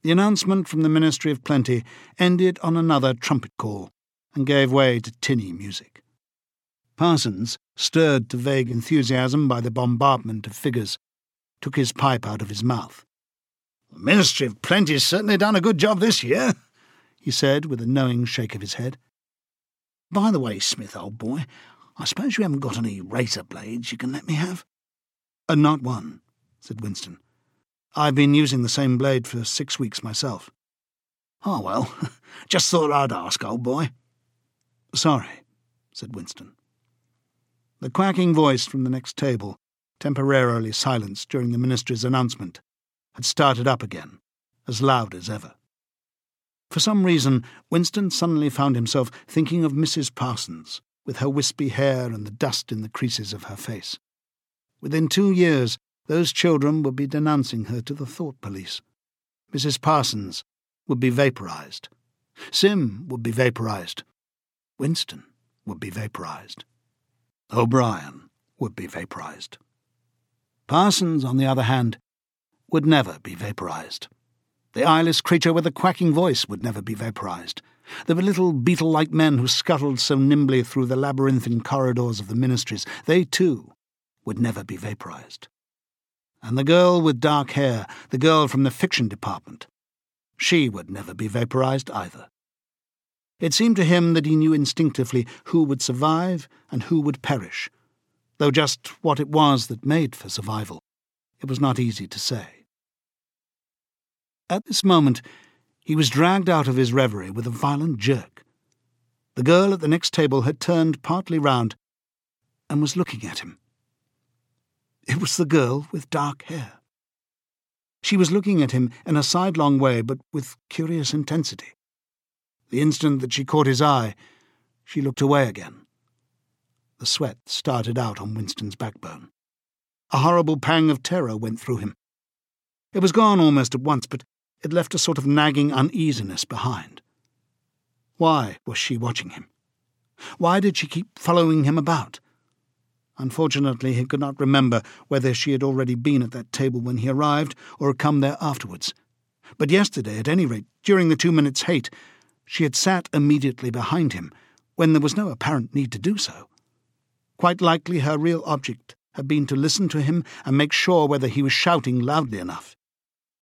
The announcement from the Ministry of Plenty ended on another trumpet call and gave way to tinny music. Parsons, stirred to vague enthusiasm by the bombardment of figures, took his pipe out of his mouth. "The Ministry of Plenty's certainly done a good job this year," he said with a knowing shake of his head. "By the way, Smith, old boy, I suppose you haven't got any razor blades you can let me have?" "Not one," said Winston. "I've been using the same blade for 6 weeks myself." "Oh, well, just thought I'd ask, old boy." "Sorry," said Winston. The quacking voice from the next table, temporarily silenced during the ministry's announcement, had started up again, as loud as ever. For some reason, Winston suddenly found himself thinking of Mrs. Parsons, with her wispy hair and the dust in the creases of her face. Within 2 years, those children would be denouncing her to the thought police. Mrs. Parsons would be vaporized. Sim would be vaporized. Winston would be vaporized. O'Brien would be vaporized. Parsons, on the other hand, would never be vaporized. The eyeless creature with the quacking voice would never be vaporized. The little beetle-like men who scuttled so nimbly through the labyrinthine corridors of the ministries, they too would never be vaporized. And the girl with dark hair, the girl from the fiction department, she would never be vaporized either. It seemed to him that he knew instinctively who would survive and who would perish, though just what it was that made for survival, it was not easy to say. At this moment, he was dragged out of his reverie with a violent jerk. The girl at the next table had turned partly round and was looking at him. It was the girl with dark hair. She was looking at him in a sidelong way, but with curious intensity. The instant that she caught his eye, she looked away again. The sweat started out on Winston's backbone. A horrible pang of terror went through him. It was gone almost at once, but it left a sort of nagging uneasiness behind. Why was she watching him? Why did she keep following him about? Unfortunately, he could not remember whether she had already been at that table when he arrived or had come there afterwards. But yesterday, at any rate, during the 2 minutes' hate, she had sat immediately behind him when there was no apparent need to do so. Quite likely her real object had been to listen to him and make sure whether he was shouting loudly enough.